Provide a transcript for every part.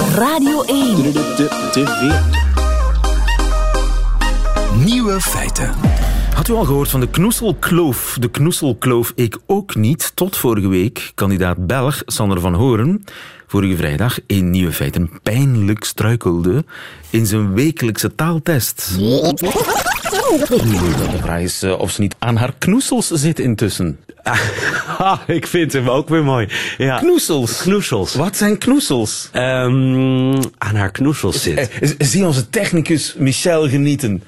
Radio 1. Nieuwe feiten. Had u al gehoord van de knoeselkloof? De knoeselkloof ik ook niet, tot vorige week. Kandidaat Belg Sander van Hoorn vorige vrijdag in Nieuwe Feiten pijnlijk struikelde in zijn wekelijkse taaltest. De vraag is of ze niet aan haar knoesels zit intussen. Ik vind hem ook weer mooi. Ja. Knoesels. Wat zijn knoesels? Aan haar knoesels zit. Zie onze technicus Michel genieten.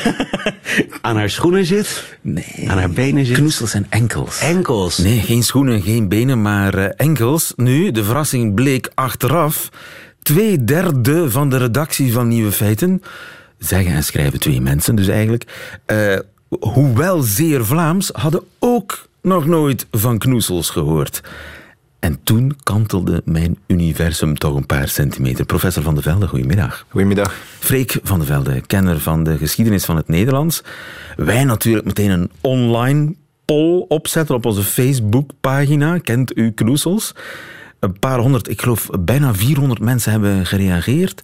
Aan haar schoenen zit? Nee. Aan haar benen zit? Knoesels zijn enkels. Enkels? Nee, geen schoenen, geen benen, maar enkels. Nu, de verrassing bleek achteraf. 2/3 van de redactie van Nieuwe Feiten, zeggen en schrijven 2 mensen dus eigenlijk, hoewel zeer Vlaams, hadden ook nog nooit van knoesels gehoord. En toen kantelde mijn universum toch een paar centimeter. Professor Van de Velde, goedemiddag. Goedemiddag. Freek Van de Velde, kenner van de geschiedenis van het Nederlands. Wij natuurlijk meteen een online poll opzetten op onze Facebookpagina. Kent u knoesels? Een paar honderd, ik geloof bijna 400 mensen hebben gereageerd.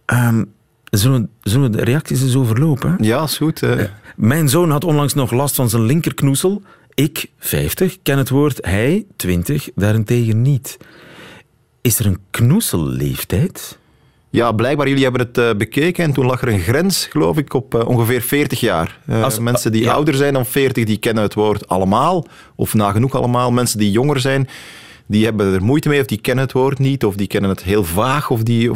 Zullen we de reacties eens overlopen? Ja, is goed. Mijn zoon had onlangs nog last van zijn linkerknoesel. Ik, 50, ken het woord. Hij, 20, daarentegen niet. Is er een knoeselleeftijd? Ja, blijkbaar, jullie hebben het bekeken en toen lag er een grens, geloof ik, op ongeveer 40 jaar. Mensen die ouder zijn dan 40, die kennen het woord allemaal, of nagenoeg allemaal. Mensen die jonger zijn, die hebben er moeite mee, of die kennen het woord niet, of die kennen het heel vaag,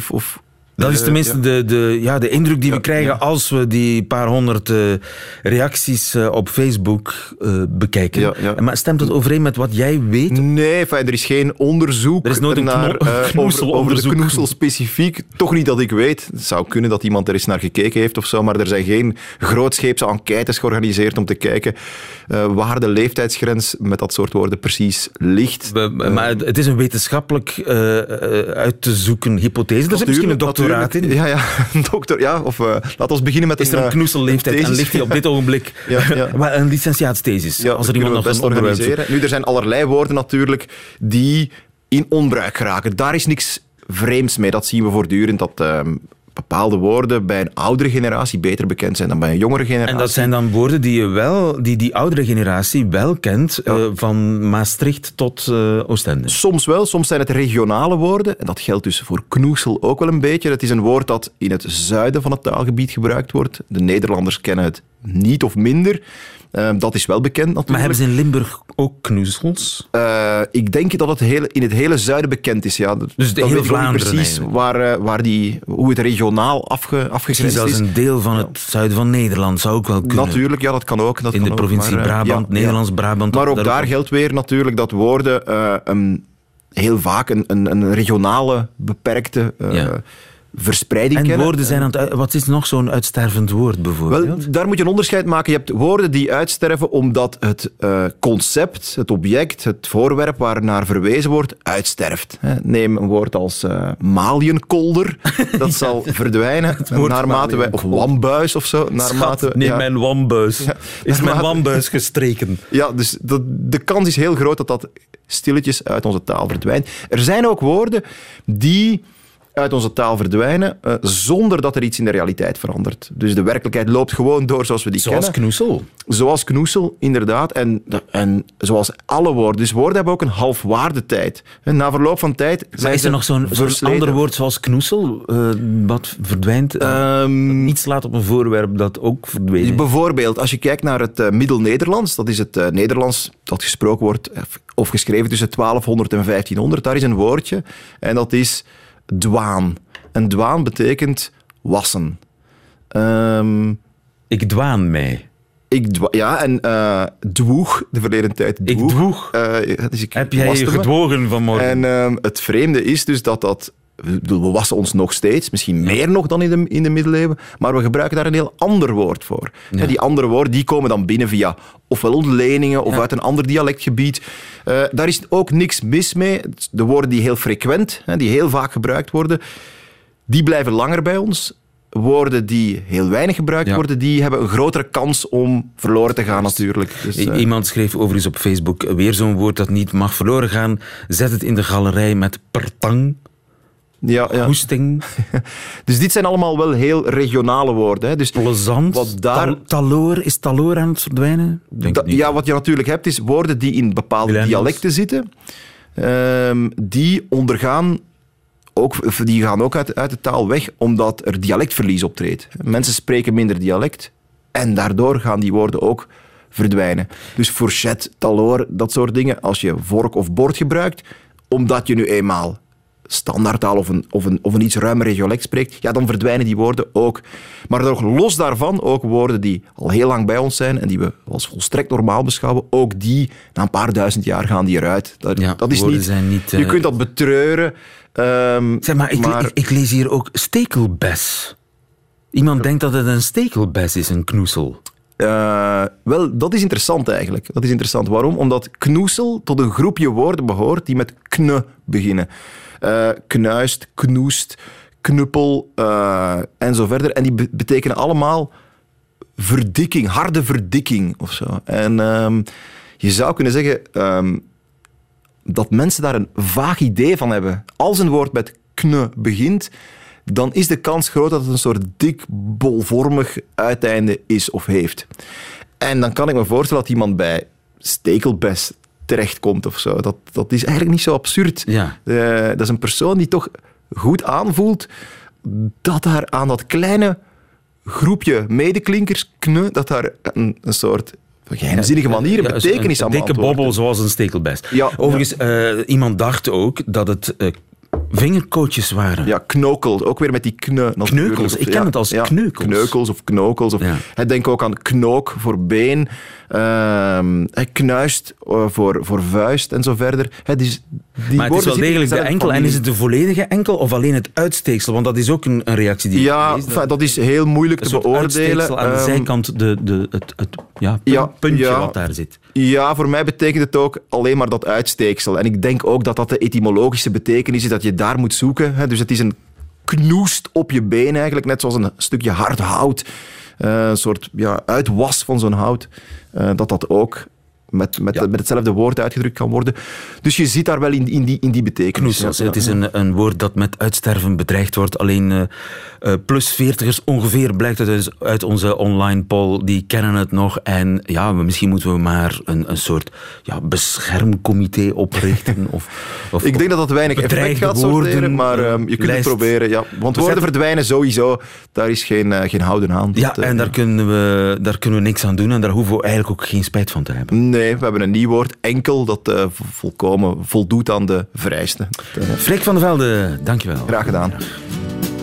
Dat is tenminste de indruk die we krijgen als we die paar honderd reacties op Facebook bekijken. Ja. Maar stemt het overeen met wat jij weet? Nee, er is geen onderzoek Er is nooit over de knoesel specifiek. Toch niet dat ik weet. Het zou kunnen dat iemand er eens naar gekeken heeft of zo, maar er zijn geen grootscheepse enquêtes georganiseerd om te kijken waar de leeftijdsgrens met dat soort woorden precies ligt. Maar het is een wetenschappelijk uit te zoeken hypothese. Er zit misschien een doctoraat in. Ja, een dokter. Ja, of laten we beginnen met is er een knoeselleeftijd en ligt die op dit ogenblik maar een licentiaatsthesis? Ja, als er iemand nog best een onderwerp organiseren. Nu, er zijn allerlei woorden natuurlijk die in onbruik geraken. Daar is niks vreemds mee. Dat zien we voortdurend, dat bepaalde woorden bij een oudere generatie beter bekend zijn dan bij een jongere generatie. En dat zijn dan woorden die oudere generatie wel kent, van Maastricht tot Oostende. Soms wel, soms zijn het regionale woorden. En dat geldt dus voor knoesel ook wel een beetje. Het is een woord dat in het zuiden van het taalgebied gebruikt wordt. De Nederlanders kennen het niet of minder. Dat is wel bekend natuurlijk. Maar hebben ze in Limburg ook knoesels? Ik denk dat het in het hele zuiden bekend is. Ja. Dus de hele Vlaanderen precies hoe het regionaal afgegrensd is. Precies als een deel van het zuiden van Nederland zou ook wel kunnen. Natuurlijk, ja, dat kan ook. In de provincie Brabant, Nederlands-Brabant. Maar ook daar geldt weer natuurlijk dat woorden heel vaak een regionale beperkte verspreiding en kennen. Woorden zijn wat is nog zo'n uitstervend woord bijvoorbeeld? Wel, daar moet je een onderscheid maken. Je hebt woorden die uitsterven omdat het concept, het object, het voorwerp waar naar verwezen wordt, uitsterft. Neem een woord als maliënkolder. Dat zal verdwijnen naarmate wij... Of wambuis of zo. Mijn wambuis. Ja, is mijn wambuis gestreken? Ja, dus de kans is heel groot dat dat stilletjes uit onze taal verdwijnt. Er zijn ook woorden die uit onze taal verdwijnen, zonder dat er iets in de realiteit verandert. Dus de werkelijkheid loopt gewoon door zoals we die kennen. Zoals knoesel? Zoals knoesel, inderdaad. En zoals alle woorden. Dus woorden hebben ook een halfwaardetijd. En na verloop van tijd... Maar is er nog zo'n ander woord zoals knoesel, wat verdwijnt? Iets laat op een voorwerp dat ook verdwijnt. Bijvoorbeeld, als je kijkt naar het Middel-Nederlands, dat is het Nederlands dat gesproken wordt of geschreven tussen 1200 en 1500, daar is een woordje en dat is dwaan. En dwaan betekent wassen. Ik dwaan mij. Dwoeg, de verleden tijd. Ik dwoeg. Heb jij je gedwogen vanmorgen? En het vreemde is dus dat we wassen ons nog steeds, misschien meer nog dan in de middeleeuwen, maar we gebruiken daar een heel ander woord voor. Ja. Die andere woorden die komen dan binnen via ofwel ontleningen of uit een ander dialectgebied. Daar is ook niks mis mee. De woorden die heel frequent, die heel vaak gebruikt worden, die blijven langer bij ons. Woorden die heel weinig gebruikt worden, die hebben een grotere kans om verloren te gaan natuurlijk. Dus, iemand schreef overigens op Facebook, weer zo'n woord dat niet mag verloren gaan, zet het in de galerij met pertang. Ja. hoesting, Dus dit zijn allemaal wel heel regionale woorden. Hè. Dus plezant, wat daar... taloor. Is taloor aan het verdwijnen? Denk het niet. Ja, wat je natuurlijk hebt, is woorden die in bepaalde Millennials. dialecten zitten. Die ondergaan ook, die gaan ook uit de taal weg, omdat er dialectverlies optreedt. Mensen spreken minder dialect en daardoor gaan die woorden ook verdwijnen. Dus fourchette, taloor, dat soort dingen, als je vork of bord gebruikt, omdat je nu eenmaal standaardtaal of een iets ruimer dialect spreekt, ja, dan verdwijnen die woorden ook. Maar nog los daarvan ook woorden die al heel lang bij ons zijn en die we als volstrekt normaal beschouwen, ook die, na een paar duizend jaar gaan die eruit. Dat is woorden niet... zijn niet... Je kunt dat betreuren. Zeg maar, ik lees hier ook stekelbes. Iemand denkt dat het een stekelbes is, een knoesel. Wel, dat is interessant eigenlijk. Dat is interessant. Waarom? Omdat knoesel tot een groepje woorden behoort die met kne beginnen. Knuist, knoest, knuppel en zo verder. En die betekenen allemaal verdikking, harde verdikking of zo. En je zou kunnen zeggen dat mensen daar een vaag idee van hebben. Als een woord met kne begint, dan is de kans groot dat het een soort dik, bolvormig uiteinde is of heeft. En dan kan ik me voorstellen dat iemand bij stekelbes terechtkomt of zo. Dat is eigenlijk niet zo absurd. Ja. Dat is een persoon die toch goed aanvoelt dat daar aan dat kleine groepje medeklinkers, dat daar een soort geheimzinnige manier een betekenis aan een dikke beantwoorden. bobbel zoals een stekelbes. Ja, Overigens, iemand dacht ook dat het vingerkootjes waren. Ja, knokel. Ook weer met die kne. Kneukels. Ik ken het als kneukels. Kneukels of knokels. Ja. Denk ook aan knook voor been. Knuist voor vuist en zo verder. Die Maar het is wel degelijk de enkel. familie. En is het de volledige enkel of alleen het uitsteeksel? Want dat is ook een reactie die Ja, ik lees. dat is heel moeilijk te beoordelen. Uitsteeksel aan de zijkant, het puntje wat daar zit. Ja, voor mij betekent het ook alleen maar dat uitsteeksel. En ik denk ook dat dat de etymologische betekenis is, dat je daar moet zoeken. Dus het is een knoest op je been eigenlijk, net zoals een stukje hard hout. Een soort uitwas van zo'n hout. Dat ook met hetzelfde woord uitgedrukt kan worden. Dus je ziet daar wel in die betekenis. Knoesels, het is een woord dat met uitsterven bedreigd wordt. Alleen plus 40ers ongeveer blijkt uit onze online poll, die kennen het nog. En ja, misschien moeten we maar een soort beschermcomité oprichten. Ik denk dat dat weinig effect gaat sorteren, maar je kunt het proberen. Ja. Want woorden verdwijnen sowieso. Daar is geen houden aan. Ja, en daar kunnen we niks aan doen. En daar hoeven we eigenlijk ook geen spijt van te hebben. Nee, we hebben een nieuw woord, enkel, dat volkomen voldoet aan de vereisten. Freek van der Velde, dankjewel. Graag gedaan.